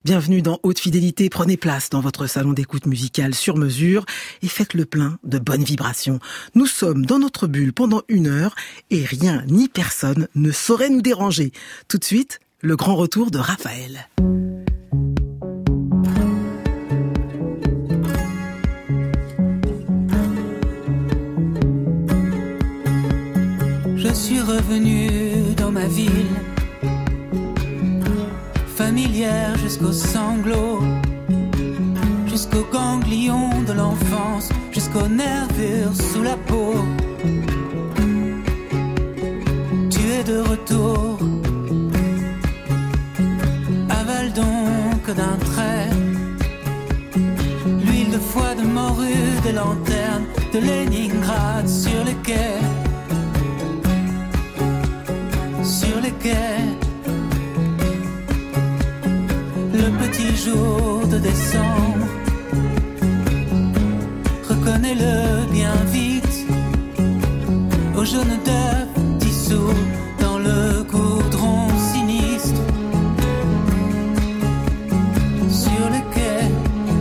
Bienvenue dans Haute Fidélité, prenez place dans votre salon d'écoute musicale sur mesure et faites le plein de bonnes vibrations. Nous sommes dans notre bulle pendant 1 heure et rien ni personne ne saurait nous déranger. Tout de suite, le grand retour de Raphaël. Je suis revenu dans ma ville, familière jusqu'aux sanglots, jusqu'aux ganglions de l'enfance, jusqu'aux nervures sous la peau. Tu es de retour, avale donc d'un trait l'huile de foie de morue, des lanternes de Leningrad sur les quais. Sur les quais, le petit jour de décembre, reconnais-le bien vite, au jaune d'œuf dissous dans le goudron sinistre. Sur les quais,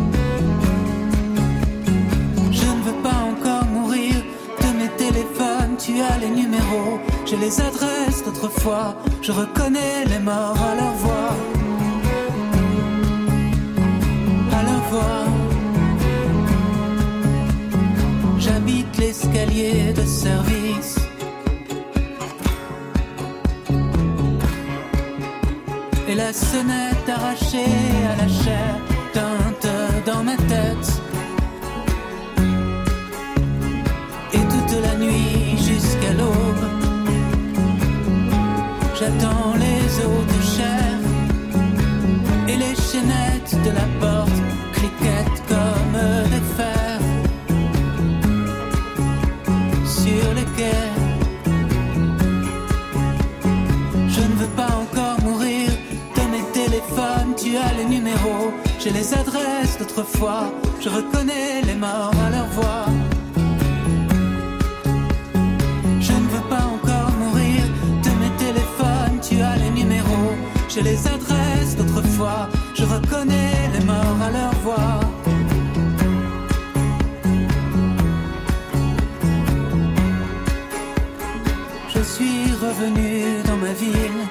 je ne veux pas encore mourir de mes téléphones, tu as les numéros. Je les adresse d'autrefois, je reconnais les morts à leur voix. À leur voix. J'habite l'escalier de service. Et la sonnette arrachée à la chair teinte dans ma tête. Et toute la nuit jusqu'à l'aube, j'attends les os de chair et les chaînettes de la porte cliquettent comme des fers. Sur les quais, je ne veux pas encore mourir de mes téléphones, tu as les numéros, j'ai les adresses d'autrefois, je reconnais les morts à leur voix. Je ne veux pas encore mourir de mes téléphones, tu as les numéros, j'ai les adresses d'autrefois, je reconnais les morts à leur voix. Je suis revenu dans ma ville.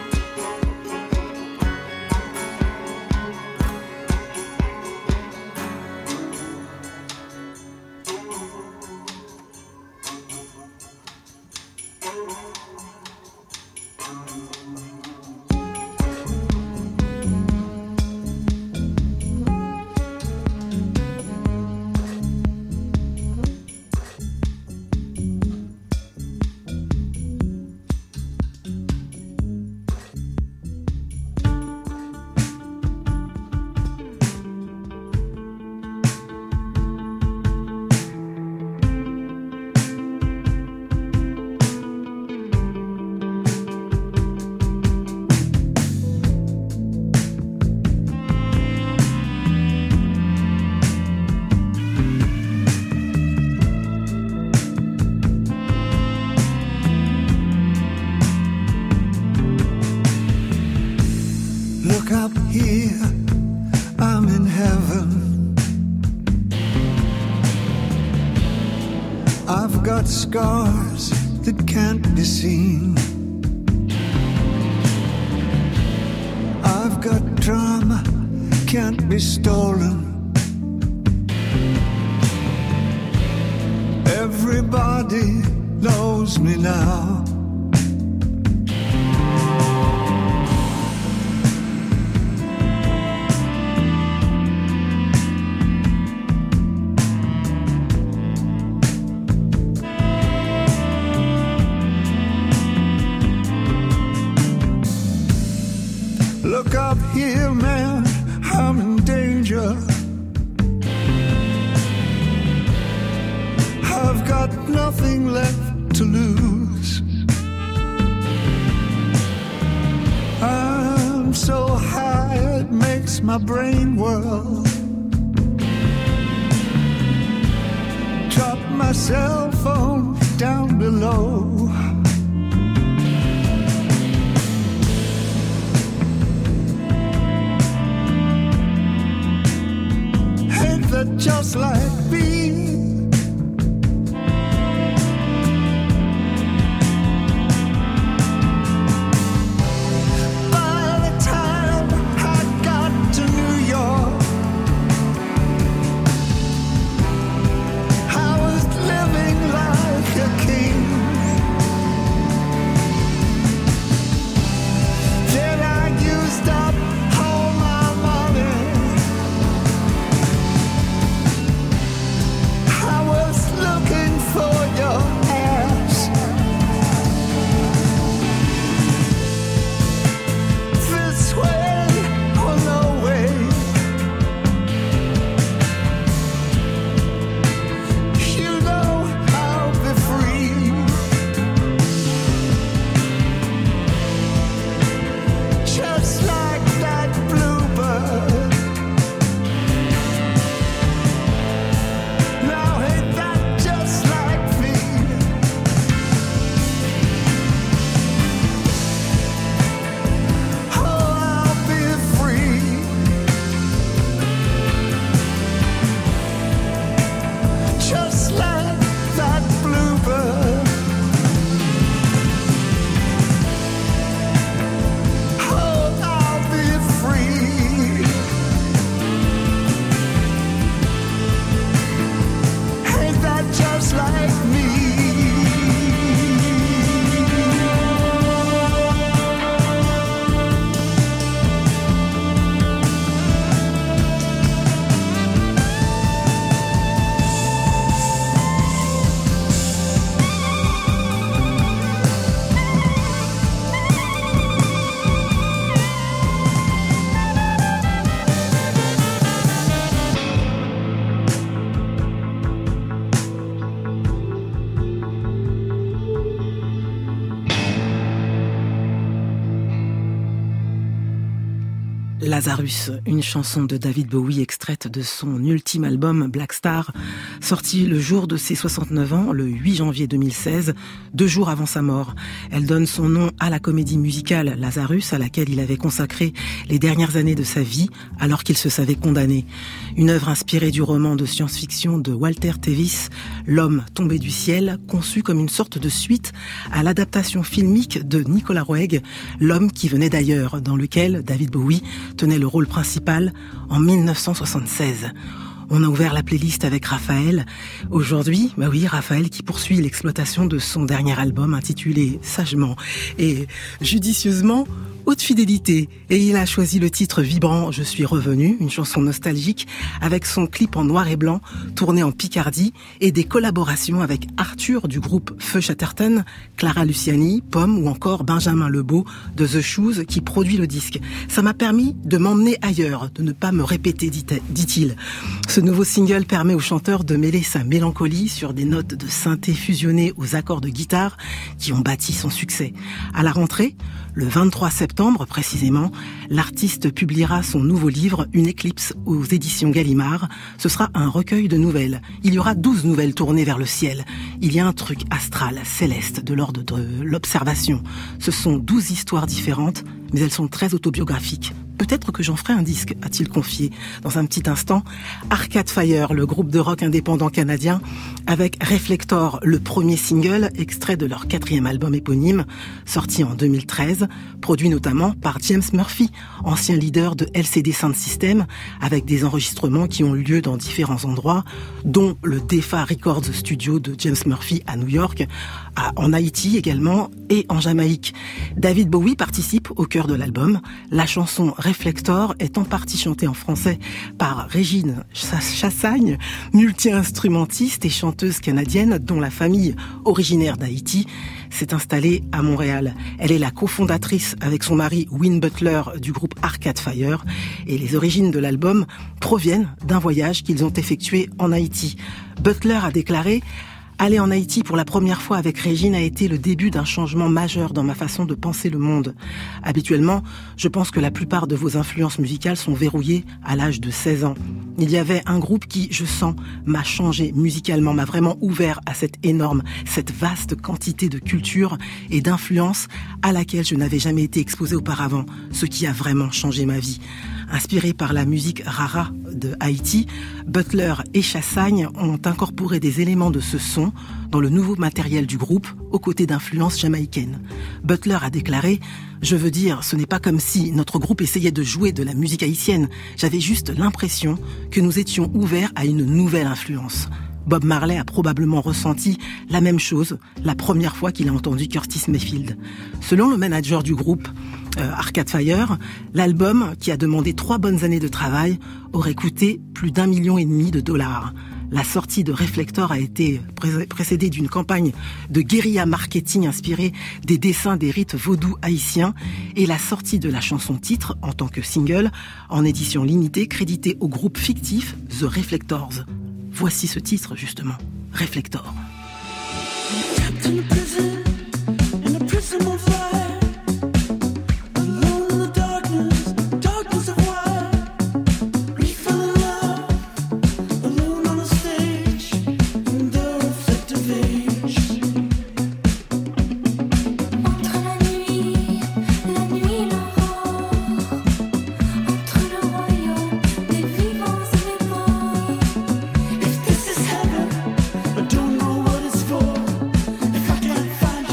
Scars that can't be seen. I've got drama, can't be stolen. Everybody knows me now. Look up here, man, I'm in danger. I've got nothing left to lose. I'm so high it makes my brain whirl. Drop my cell phone down below. just like me. By the time I got to New York, I was living like a king. Then I used up all my money. I was looking for your ass. This way or no way. You know I'll be free. Just like that bluebird. Now ain't that just like me? Oh, I'll be free. Just like that bluebird. Oh, I'll be free. Ain't that just like me? Lazarus, une chanson de David Bowie extraite de son ultime album Black Star, sorti le jour de ses 69 ans, le 8 janvier 2016, 2 jours avant sa mort. Elle donne son nom à la comédie musicale Lazarus, à laquelle il avait consacré les dernières années de sa vie, alors qu'il se savait condamné. Une œuvre inspirée du roman de science-fiction de Walter Tevis, L'homme tombé du ciel, conçu comme une sorte de suite à l'adaptation filmique de Nicolas Roeg, L'homme qui venait d'ailleurs, dans lequel David Bowie tenait le rôle principal en 1976. On a ouvert la playlist avec Raphaël. Aujourd'hui, Raphaël qui poursuit l'exploitation de son dernier album intitulé sagement et judicieusement Haute Fidélité. Et il a choisi le titre vibrant Je suis revenu, une chanson nostalgique avec son clip en noir et blanc tourné en Picardie et des collaborations avec Arthur du groupe Feu Chatterton, Clara Luciani, Pomme ou encore Benjamin Lebeau de The Shoes qui produit le disque. Ça m'a permis de m'emmener ailleurs, de ne pas me répéter, dit-il. Ce nouveau single permet au chanteur de mêler sa mélancolie sur des notes de synthé fusionnées aux accords de guitare qui ont bâti son succès. À la rentrée, le 23 septembre précisément, l'artiste publiera son nouveau livre Une éclipse aux éditions Gallimard. Ce sera un recueil de nouvelles. Il y aura 12 nouvelles tournées vers le ciel. Il y a un truc astral, céleste, de l'ordre de l'observation. Ce sont 12 histoires différentes, mais elles sont très autobiographiques. Peut-être que j'en ferai un disque, a-t-il confié. Dans un petit instant, Arcade Fire, le groupe de rock indépendant canadien, avec Reflector, le premier single, extrait de leur 4e album éponyme, sorti en 2013, produit notamment par James Murphy, ancien leader de LCD Sound System, avec des enregistrements qui ont eu lieu dans différents endroits, dont le Defa Records Studio de James Murphy à New York, en Haïti également, et en Jamaïque. David Bowie participe au cœur de l'album. La chanson Reflector est en partie chantée en français par Régine Chassagne, multi-instrumentiste et chanteuse canadienne dont la famille, originaire d'Haïti, s'est installée à Montréal. Elle est la cofondatrice avec son mari Win Butler du groupe Arcade Fire et les origines de l'album proviennent d'un voyage qu'ils ont effectué en Haïti. Butler a déclaré: aller en Haïti pour la première fois avec Régine a été le début d'un changement majeur dans ma façon de penser le monde. Habituellement, je pense que la plupart de vos influences musicales sont verrouillées à l'âge de 16 ans. Il y avait un groupe qui, je sens, m'a changé musicalement, m'a vraiment ouvert à cette énorme, cette vaste quantité de culture et d'influences à laquelle je n'avais jamais été exposée auparavant, ce qui a vraiment changé ma vie. Inspirés par la musique rara de Haïti, Butler et Chassagne ont incorporé des éléments de ce son dans le nouveau matériel du groupe, aux côtés d'influences jamaïcaines. Butler a déclaré « Je veux dire, ce n'est pas comme si notre groupe essayait de jouer de la musique haïtienne. J'avais juste l'impression que nous étions ouverts à une nouvelle influence. » Bob Marley a probablement ressenti la même chose la première fois qu'il a entendu Curtis Mayfield. Selon le manager du groupe, Arcade Fire, l'album, qui a demandé 3 bonnes années de travail, aurait coûté plus d'1,5 million $. La sortie de Reflector a été précédée d'une campagne de guérilla marketing inspirée des dessins des rites vaudous haïtiens et la sortie de la chanson titre en tant que single en édition limitée créditée au groupe fictif The Reflectors. Voici ce titre justement, Reflector. Don't know what it's for. If I can't find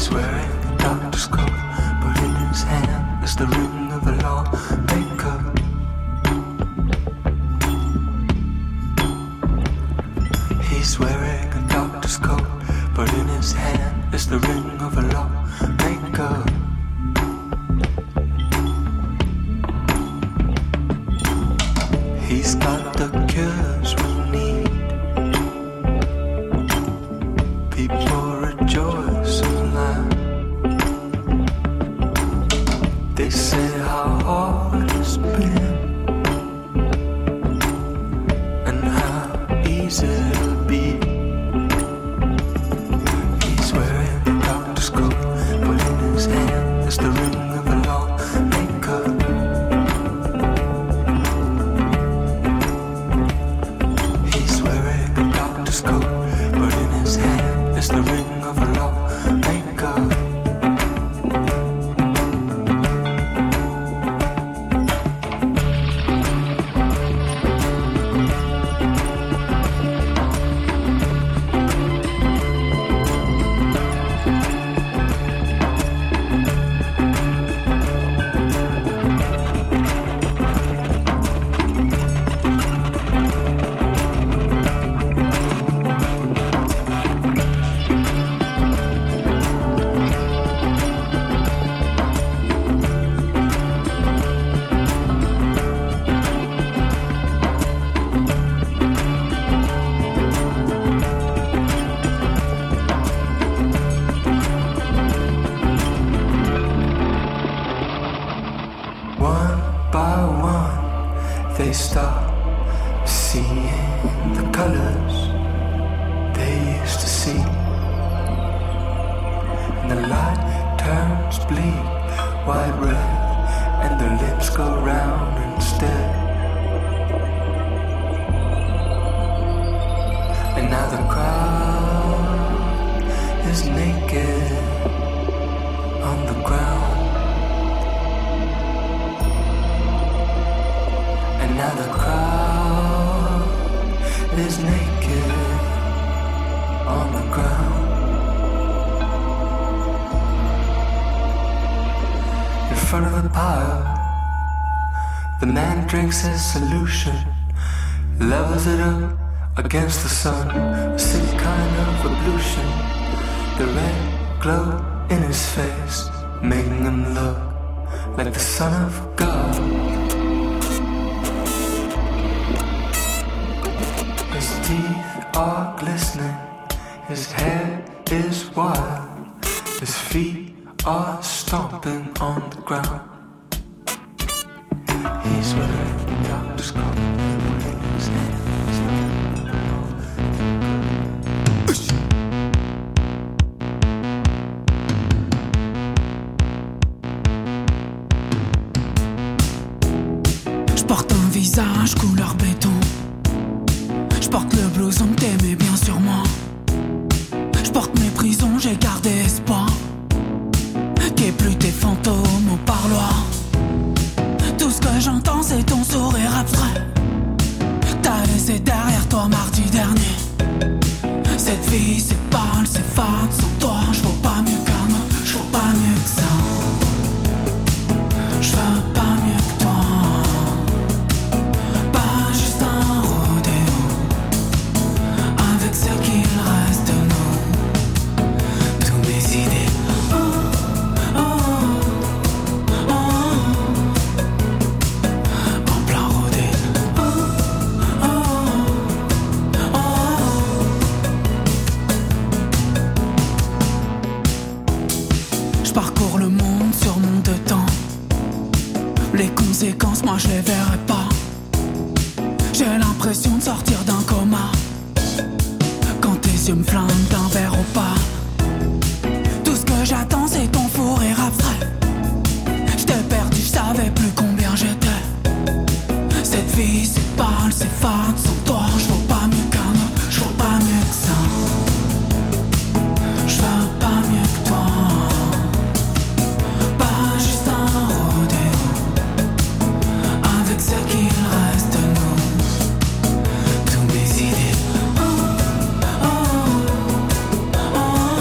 He's wearing a doctor's coat, but in his hand is the ring of a lawmaker. He's wearing a doctor's coat, but in his hand is the ring of a lawmaker. He's got the cures we need. People rejoice and laugh. They say how hard it's been and how easy it'll be. He's wearing a doctor's coat, but in his hand is the ring of a lawmaker. He's wearing a doctor's coat, but in his hand is the ring of a lawmaker. One by one, they start seeing the colors they used to see. And the light turns bleak, white, red, and their lips go round instead. And now the crowd is naked on the ground. And now the crowd is naked on the ground. In front of the pile, the man drinks his solution, levels it up against the sun, a sick kind of ablution. The red glow in his face, making him look like the Son of God. His teeth are glistening, his hair is wild, his feet are stomping on the ground. He's wearing a doctor's coat, but in his hand is J'porte un visage couleur béton. J'porte le blouson que t'aimais bien sur moi. J'porte mes prisons, j'ai gardé espoir qu'ait plus tes fantômes au parloir. Tout ce que j'entends c'est ton sourire abstrait. T'as laissé derrière toi mardi dernier. Cette vie c'est pâle, c'est fade. Sans toi j'vaux pas mieux qu'un autre, j'vaux pas mieux que ça. J'veux pas mieux que toi. Pas juste un rodéo avec ce qu'il reste de nous. Tous mes idées en plein rodé. J'parcours le monde sur mon deux temps. Les conséquences, moi je les verrai pas. J'ai l'impression de sortir d'un coma quand tes yeux me flinguent d'un verre au pas. Tout ce que j'attends c'est ton fou rire abstrait. J't'ai perdu, j'savais plus combien j'étais. Cette vie c'est pâle, c'est fade. Sans toi j'vaux pas mieux qu'un autre, j'vaux pas mieux que ça. J'veux pas mieux que toi. Pas juste un rodéo avec ce qu'il reste de nous. Tous mes idées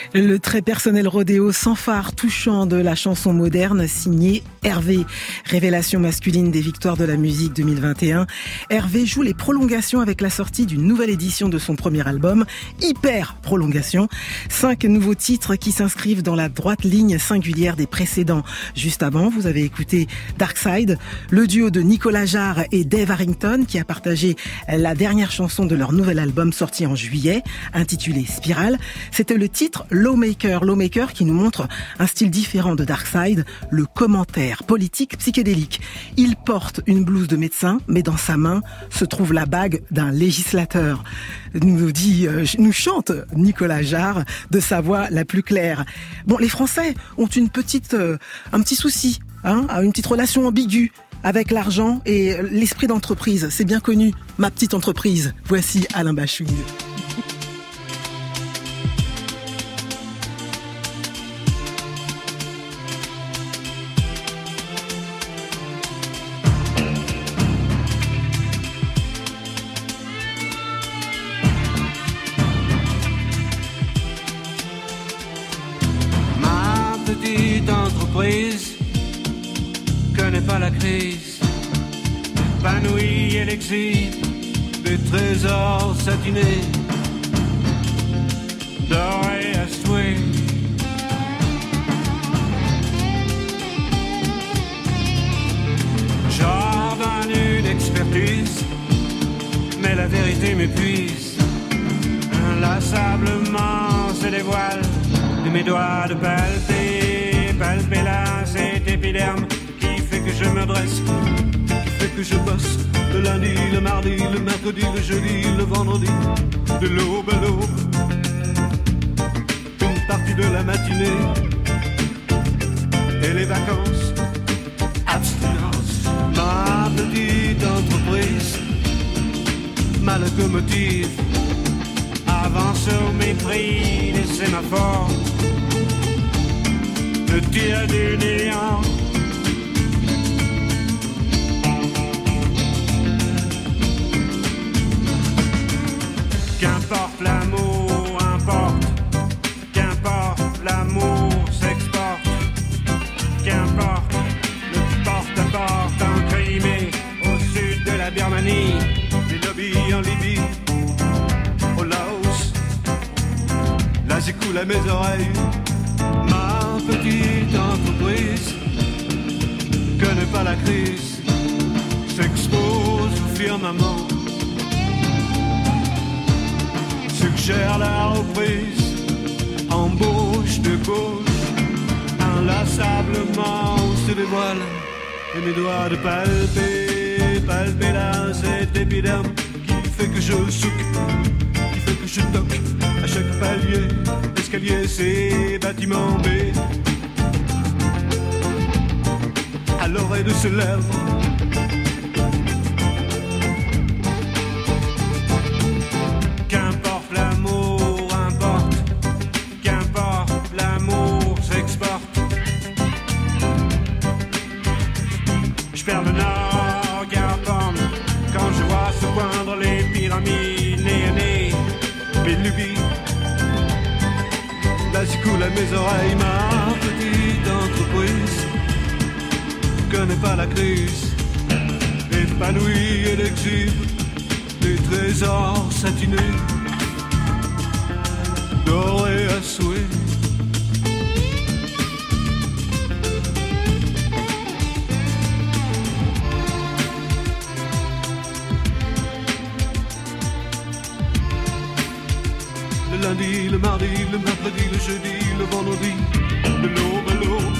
Le très personnel rodéo sans phare touchant de la chanson moderne signé Hervé. Révélation masculine des victoires de la musique 2021. Hervé joue les prolongations avec la sortie d'une nouvelle édition de son premier album, Hyper Prolongation. 5 nouveaux titres qui s'inscrivent dans la droite ligne singulière des précédents. Juste avant, vous avez écouté Dark Side, le duo de Nicolas Jarre et Dave Harrington qui a partagé la dernière chanson de leur nouvel album sorti en juillet, intitulé Spirale. C'était le titre Lawmaker qui nous montre un style différent de Darkside, le commentaire politique psychédélique. Il porte une blouse de médecin, mais dans sa main se trouve la bague d'un législateur. Nous chante Nicolas Jarre de sa voix la plus claire. Bon, les Français ont un petit souci, une petite relation ambiguë avec l'argent et l'esprit d'entreprise. C'est bien connu, ma petite entreprise. Voici Alain Bachung. Connais pas la crise, épanouie et l'exil des trésors satinés, dorés à souhait. J'ordonne une expertise, mais la vérité m'épuise. Inlassablement se dévoile de mes doigts de palper là cet épiderme qui fait que je me dresse, qui fait que je bosse le lundi, le mardi, le mercredi, le jeudi, le vendredi, de l'aube à l'aube, une partie de la matinée et les vacances, abstinence. Ma petite entreprise, ma locomotive avance au mépris des sémaphores, le tir du néant. Qu'importe l'amour, importe. Qu'importe l'amour s'exporte. Qu'importe le porte-à-porte en Crimée, au sud de la Birmanie, les lobbies en Libye, au Laos. L'Asie coule à mes oreilles. Ma petite entreprise connaît pas la crise, s'expose au firmament, suggère la reprise, embauche de gauche, inlassablement se dévoile, et mes doigts de palper là cet épiderme qui fait que je souque, qui fait que je toque à chaque palier, escalier, c'est bâtiment B, à l'oreille de ses lèvres. Qu'importe l'amour, importe. Qu'importe l'amour s'exporte. Je perds le nord, Garpam, quand je vois se poindre les pyramides, nez, mes lubies. L'Asie coule à mes oreilles, ma petite entreprise connaît pas la crise, épanouie et l'exhibe des trésors satinés, dorés à souhait. Le lundi, le mardi, le mercredi, le jeudi, le vendredi, de l'aube à l'aube.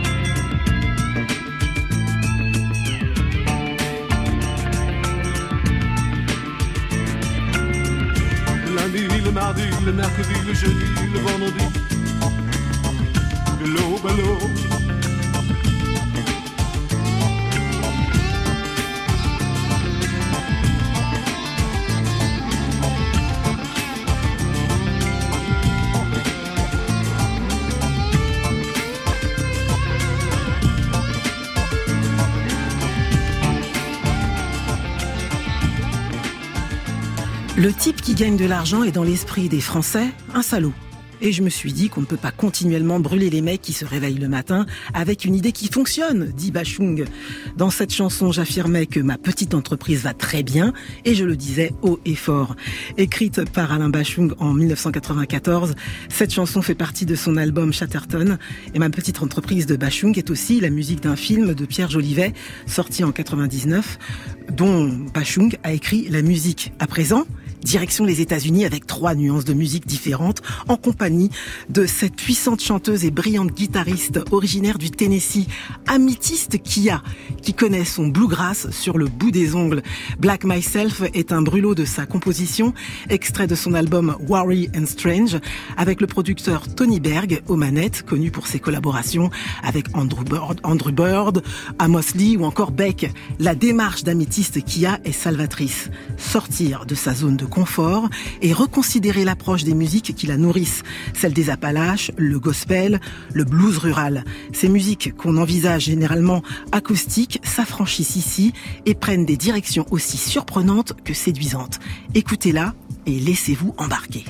Le lundi, le mardi, le mercredi, le jeudi, le vendredi, de l'aube à l'aube. Le type qui gagne de l'argent est dans l'esprit des Français un salaud. Et je me suis dit qu'on ne peut pas continuellement brûler les mecs qui se réveillent le matin avec une idée qui fonctionne, dit Bashung. Dans cette chanson, j'affirmais que ma petite entreprise va très bien et je le disais haut et fort. Écrite par Alain Bashung en 1994, cette chanson fait partie de son album Chatterton et ma petite entreprise de Bashung est aussi la musique d'un film de Pierre Jolivet sorti en 99 dont Bashung a écrit la musique. À présent, direction les États-Unis avec 3 nuances de musique différentes en compagnie de cette puissante chanteuse et brillante guitariste originaire du Tennessee, Amethyst Kia, qui connaît son bluegrass sur le bout des ongles. Black Myself est un brûlot de sa composition, extrait de son album Worry and Strange, avec le producteur Tony Berg aux manettes, connu pour ses collaborations avec Andrew Bird, Amos Lee ou encore Beck. La démarche d'Amethyst Kia est salvatrice. Sortir de sa zone de confort et reconsidérer l'approche des musiques qui la nourrissent, celle des Appalaches, le gospel, le blues rural. Ces musiques qu'on envisage généralement acoustiques s'affranchissent ici et prennent des directions aussi surprenantes que séduisantes. Écoutez-la et laissez-vous embarquer.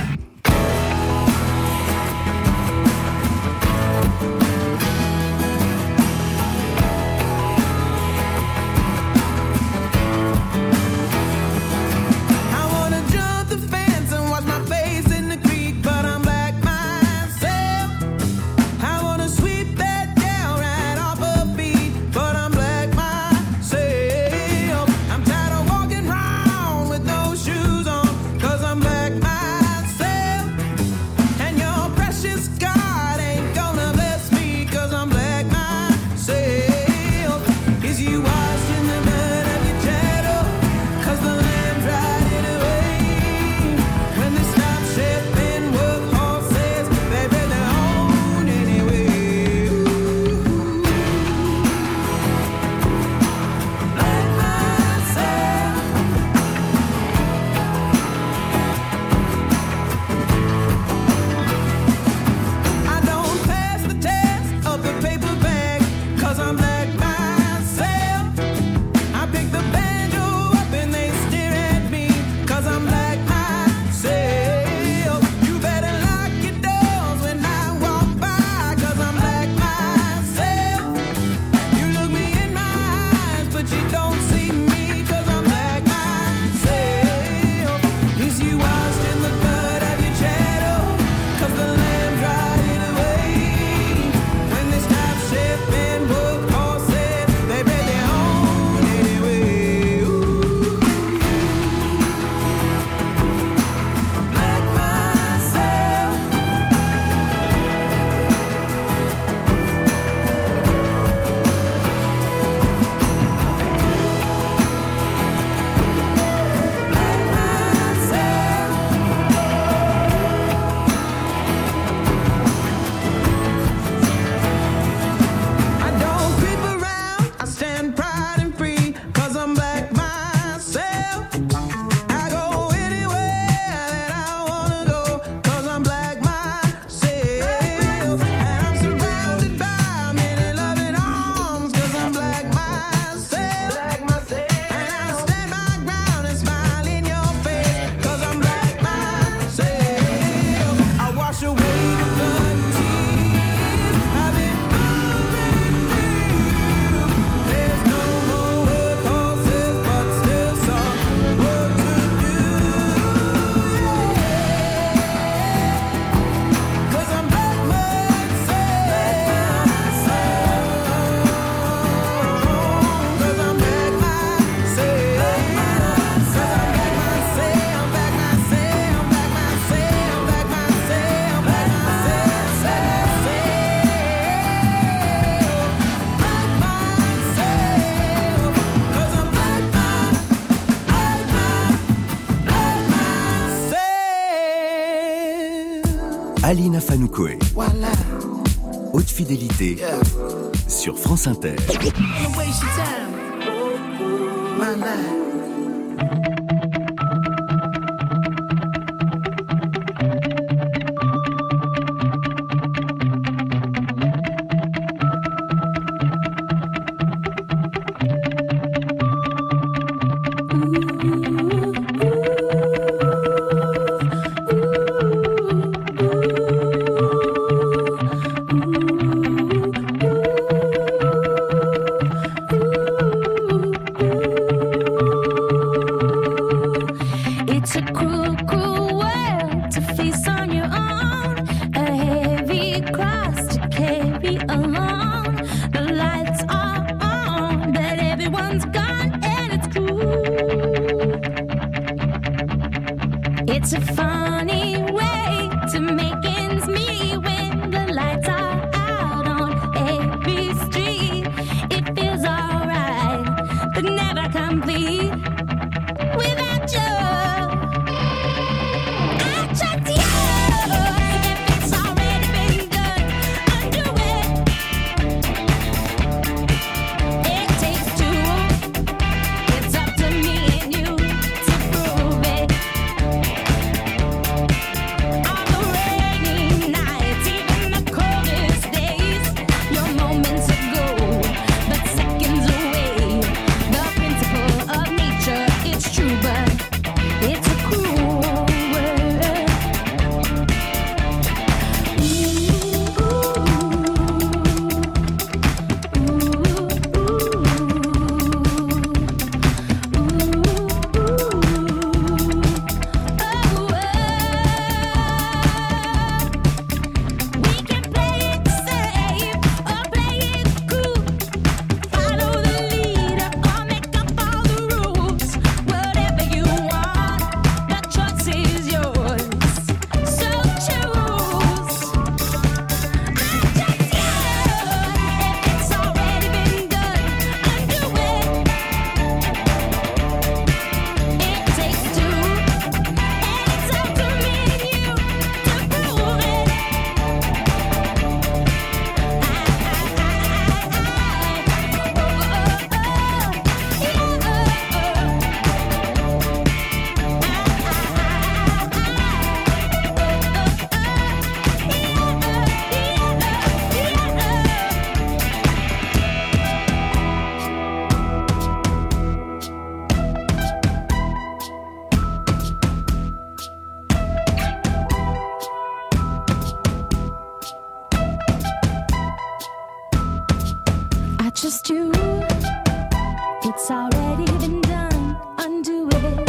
Alina Fanoukoé. Voilà. Haute fidélité sur France Inter. It's a funny way to make ends meet when the lights are out on every street. It feels alright, but never complete without you. I trust you. If it's already been done, undo it. It takes two. It's up to me and you to prove it. On the rainy nights, even the coldest days, your moments ago, but seconds away. The principle of nature, it's true, but it's a cruel world. We can play it safe or play it cool. Follow the leader or make up all the rules. Whatever you want, the choice is yours. So choose. I trust you. If it's already been done, undo it. It takes two, and it's up to me and you to prove it. I trust you. It's already been done. Undo it.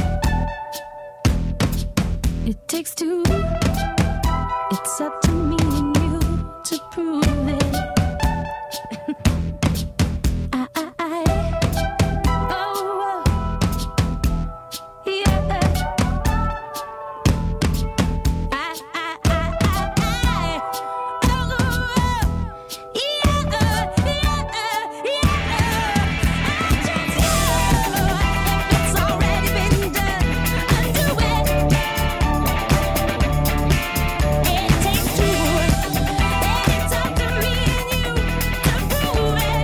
It takes two. It's up to me and you to prove it. Oh, yeah. It's already been done. Undo it. It takes two, and it's up to me and you to prove it.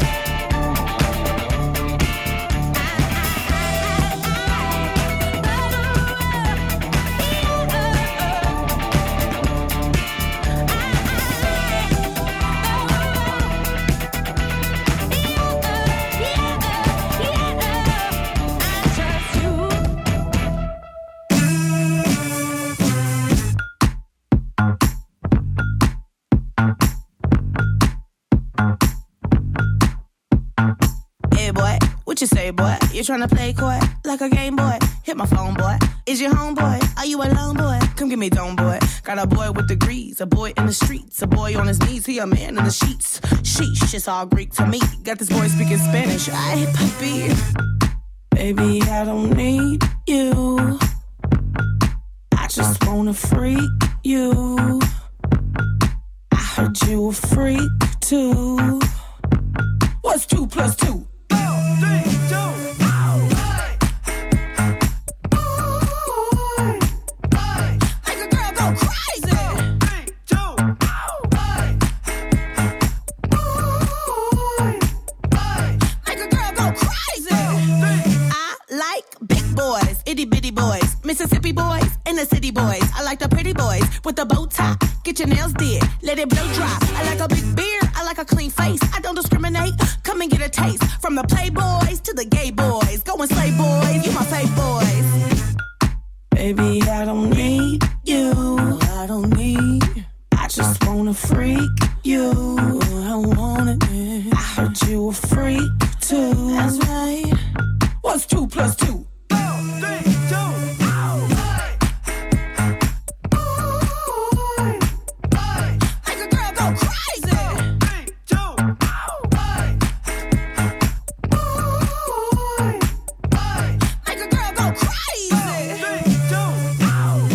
Hey boy, what you say, boy? You tryna play coy like a game boy? Hit my phone, boy. Is your homeboy? Are you alone, boy? Come get me dome, boy. Got a boy with degrees, a boy in the streets, a boy on his knees, he a man in the sheets. Sheesh, it's all Greek to me. Got this boy speaking Spanish. Ay, papi. Baby, I don't need you. I just wanna freak you. I heard you a freak too. What's 2 plus 2? 4, 3, 2. Make a girl go crazy. 3, 2. Make a girl go crazy. I like big boys, itty bitty boys, Mississippi boys, and the city boys. I like the pretty boys with the bow tie. Get your nails did, let it blow dry. I like a big beard, I like a clean face. I don't discriminate. Come and get a taste. From the playboys to the gay boys. Go and slay boys, you my fave boys. Baby, I don't need you. I don't need. I just wanna freak you. I want it. I heard you a freak too. That's right. What's 2 plus 2? 4, 3, 2. Make a girl go crazy. 3, 2. Make a girl go crazy. 3, 2.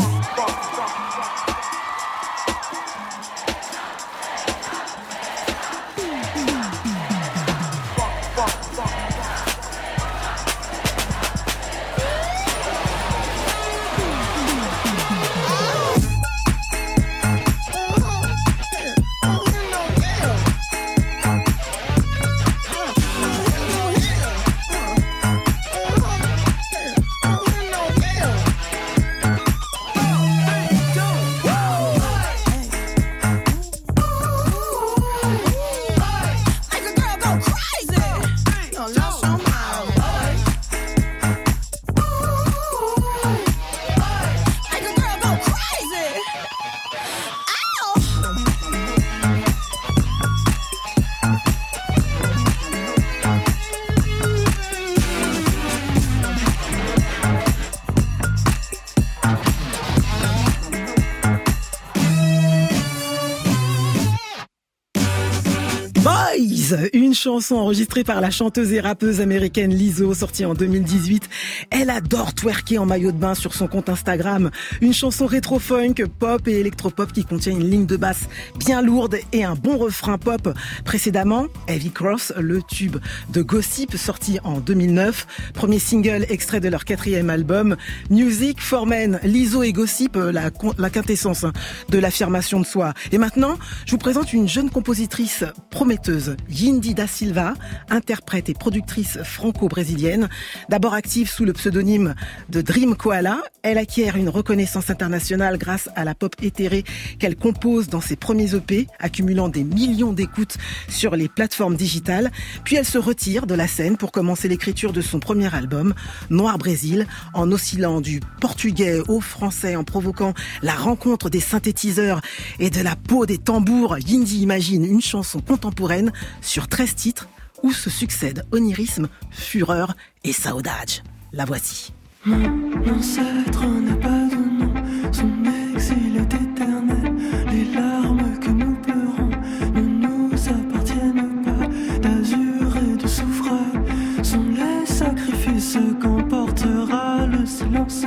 Breeze, une chanson enregistrée par la chanteuse et rappeuse américaine Lizzo, sortie en 2018. Elle adore twerker en maillot de bain sur son compte Instagram. Une chanson rétro-funk, pop et électropop qui contient une ligne de basse bien lourde et un bon refrain pop. Précédemment, Heavy Cross, le tube de Gossip, sorti en 2009. Premier single extrait de leur 4e album, Music for Men. Lizzo et Gossip, la quintessence de l'affirmation de soi. Et maintenant, je vous présente une jeune compositrice prometteuse, Yindi Da Silva, interprète et productrice franco-brésilienne. D'abord active sous le pseudonyme de Dream Koala, elle acquiert une reconnaissance internationale grâce à la pop éthérée qu'elle compose dans ses premiers EP, accumulant des millions d'écoutes sur les plateformes digitales. Puis elle se retire de la scène pour commencer l'écriture de son premier album, Noir Brésil, en oscillant du portugais au français, en provoquant la rencontre des synthétiseurs et de la peau des tambours. Yindi imagine une chanson contemporaine sur 13 titres où se succèdent onirisme, fureur et saudade. La voici. Mon ancêtre n'a pas de nom, son exil est éternel. Les larmes que nous pleurons ne nous appartiennent pas. D'azur et de soufre sont les sacrifices qu'emportera le silence.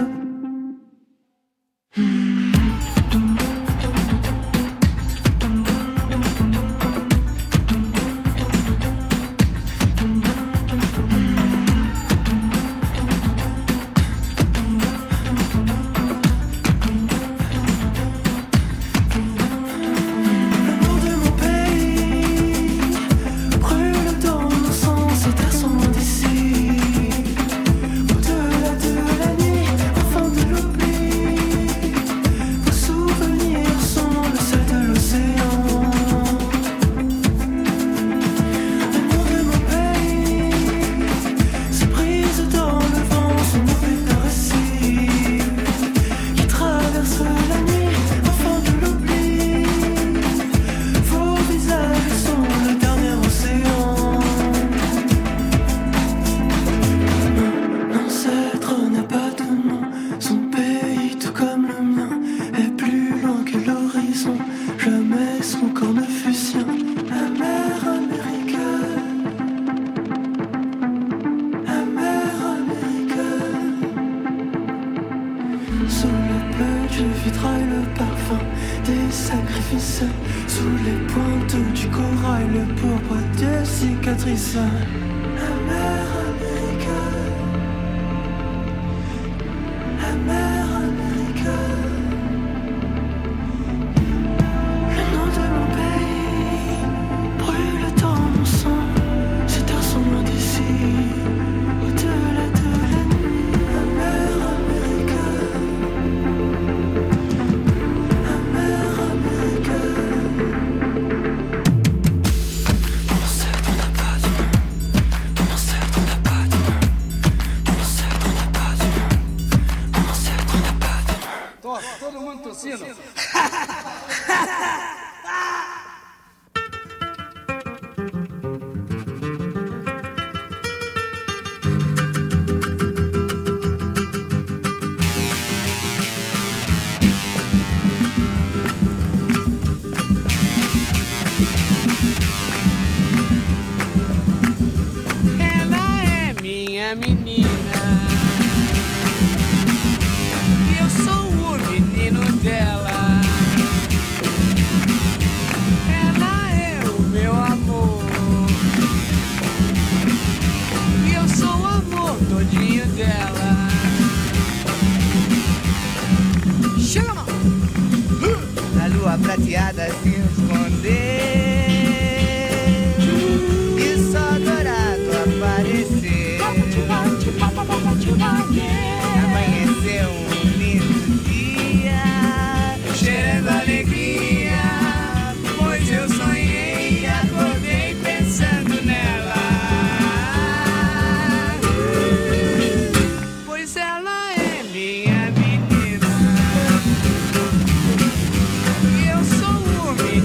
Eu sou o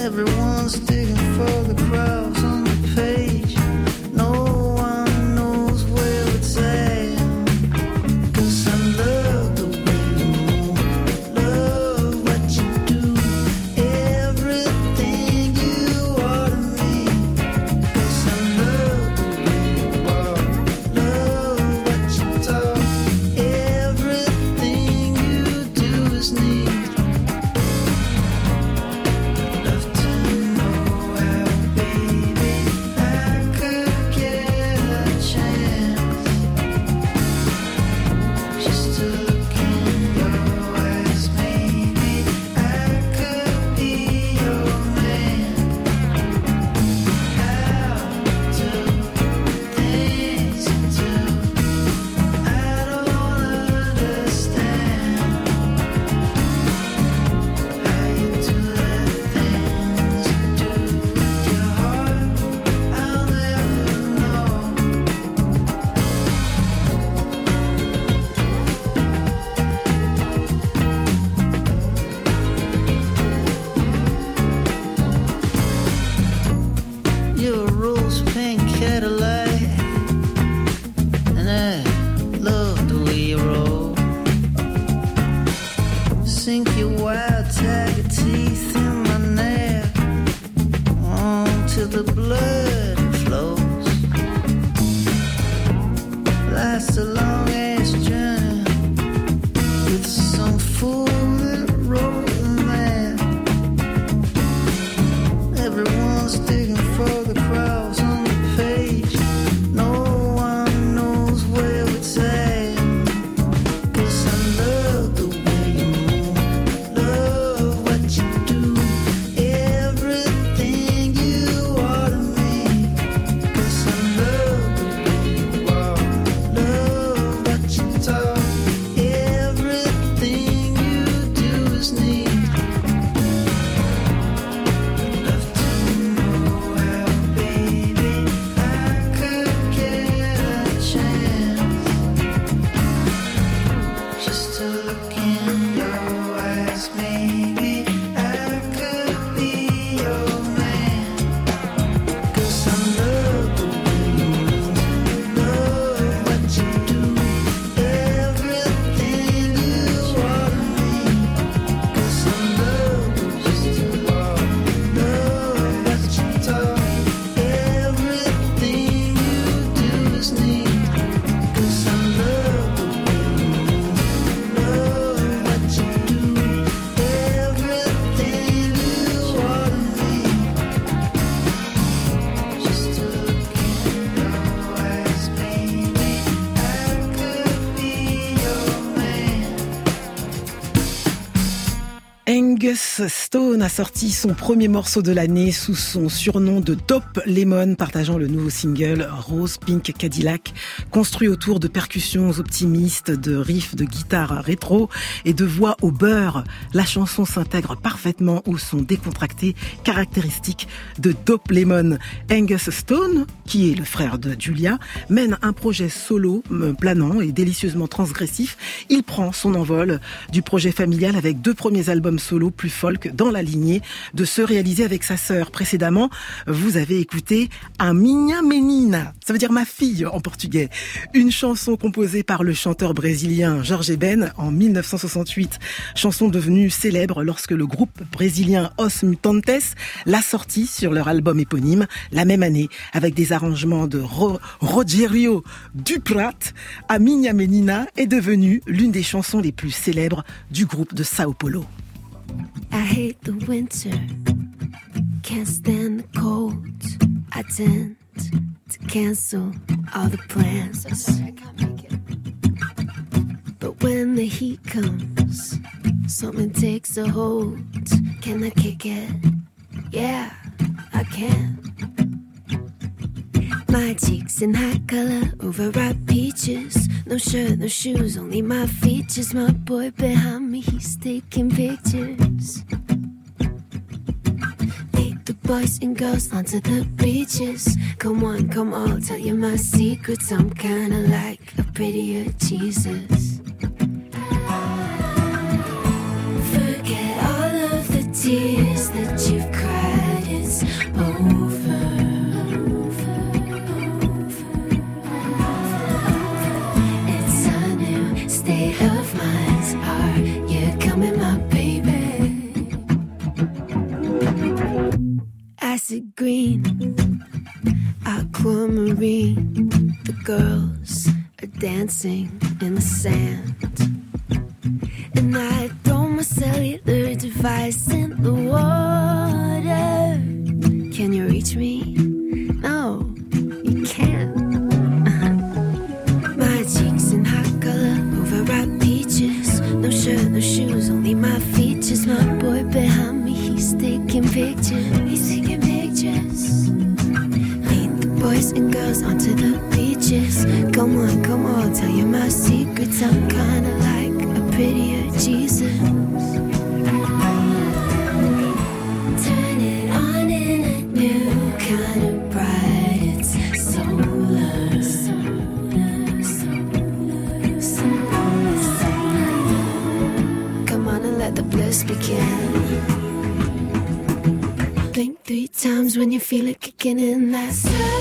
Everyone's digging for the crowds on the page. No one knows where it's at. 'Cause I love the way you move, love what you do, everything you are to me. 'Cause I love the way you walk, love what you talk, everything you do is neat. Love to know how, baby, I could get a chance just to look in your eyes. Maybe I could be your man. How do things you do? I don't understand how you do the things you do with your heart. I'll never know. You're a rose pink Cadillac, and I love the way you roll. Sink your wild tiger teeth in my neck, till the blood flows. Life's a long ass journey with some fool that wrote that. Everyone's digging for the crowds on the page. No one knows where it's at. 'Cause I love the way you move, love what you do, everything you are to me. 'Cause I love the way you walk, love what you talk, everything you do is neat. Love to know how, baby, I could get a chance just to look in your eyes. Maybe I could be your man. 'Cause I love the way you move, love what you do, everything you are to me. 'Cause I love the way you walk, love what you talk, everything you do is neat. 'Cause I love the way you move, love what you do, everything you are to me. Just to look in your eyes, baby, I could be your man. Angus Stone a sorti son premier morceau de l'année sous son surnom de Dope Lemon, partageant le nouveau single Rose Pink Cadillac, construit autour de percussions optimistes, de riffs de guitare rétro et de voix au beurre. La chanson s'intègre parfaitement au son décontracté caractéristique de Dope Lemon. Angus Stone, qui est le frère de Julia, mène un projet solo planant et délicieusement transgressif. Il prend son envol du projet familial avec 2 premiers albums solo plus folk dans la lignée de ceux réalisés avec sa sœur. Précédemment, vous avez écouté A Minha Menina, ça veut dire ma fille en portugais. Une chanson composée par le chanteur brésilien Jorge Ben en 1968. Chanson devenue célèbre lorsque le groupe brésilien Os Mutantes l'a sortie sur leur album éponyme la même année avec des arrangements de Rogério Duprat. A Minha Menina est devenue l'une des chansons les plus célèbres du groupe de Sao Paulo. I hate the winter, can't stand the cold. I tend to cancel all the plans. But when the heat comes, something takes a hold. Can I kick it? Yeah, I can. My cheeks in high color, overripe peaches. No shirt, no shoes, only my features. My boy behind me, he's taking pictures. Lead the boys and girls onto the beaches. Come on, come on, tell you my secrets. I'm kinda like a prettier Jesus. Forget all of the tears that you've cried. grassy green, aquamarine. The girls are dancing in the sand, and I throw my cellular device in the water. Can you reach me? No, you can't. My cheeks in hot color, overripe peaches. No shirt, no shoes, only my features. My boy behind me, he's taking pictures. He's taking pictures. Lead the boys and girls onto the beaches. Come on, tell you my secrets. I'm kinda like a prettier Jesus. Turn it on in a new kind of bright. It's solar, solar, solar, solar, solar. Come on and let the bliss begin. Blink 3 times when you feel it kicking in. That's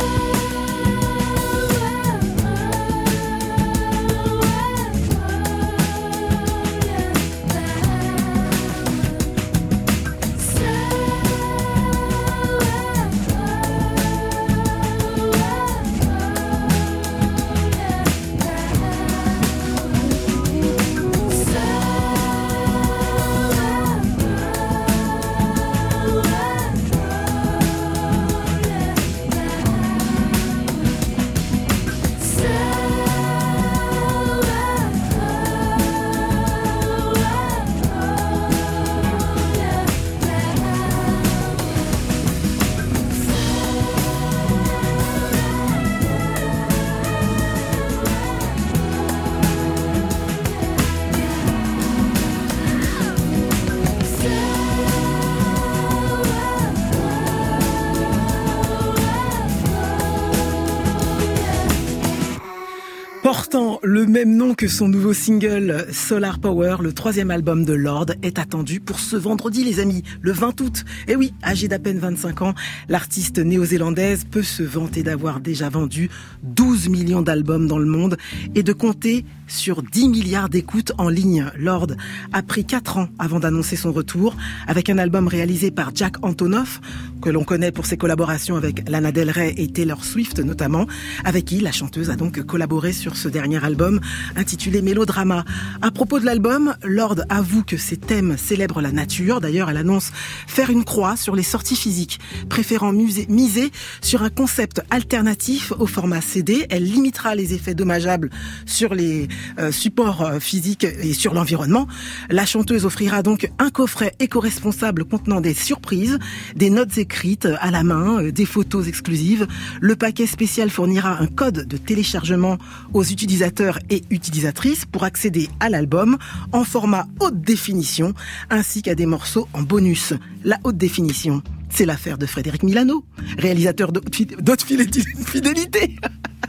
Portant le même nom que son nouveau single Solar Power, le 3e album de Lorde est attendu pour ce vendredi, les amis, le 20 août. Et oui, âgée d'à peine 25 ans, l'artiste néo-zélandaise peut se vanter d'avoir déjà vendu 12 millions d'albums dans le monde et de compter sur 10 milliards d'écoutes en ligne. Lorde a pris 4 ans avant d'annoncer son retour avec un album réalisé par Jack Antonoff, que l'on connaît pour ses collaborations avec Lana Del Rey et Taylor Swift notamment, avec qui la chanteuse a donc collaboré sur ce dernier album intitulé Mélodrama. À propos de l'album, Lorde avoue que ses thèmes célèbrent la nature. D'ailleurs, elle annonce faire une croix sur les sorties physiques, préférant miser sur un concept alternatif au format CD. Elle limitera les effets dommageables sur les supports physiques et sur l'environnement. La chanteuse offrira donc un coffret éco-responsable contenant des surprises, des notes écrites à la main, des photos exclusives. Le paquet spécial fournira un code de téléchargement aux utilisateurs et utilisatrices pour accéder à l'album en format haute définition ainsi qu'à des morceaux en bonus. La haute définition, c'est l'affaire de Frédéric Milano, réalisateur d'Haute Fidélité.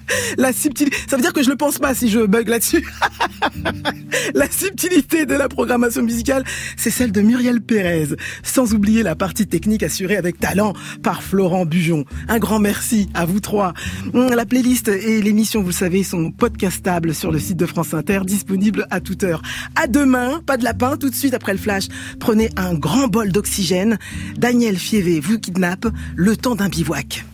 La subtilité, ça veut dire que je le pense pas si je bug là-dessus. La subtilité de la programmation musicale, c'est celle de Muriel Pérez, sans oublier la partie technique assurée avec talent par Florent Bujon. Un grand merci à vous trois. La playlist et l'émission, vous le savez, sont podcastables sur le site de France Inter, disponibles à toute heure. À demain, pas de lapin, tout de suite après le flash. Prenez un grand bol d'oxygène. Daniel Fievé vous kidnappe, le temps d'un bivouac.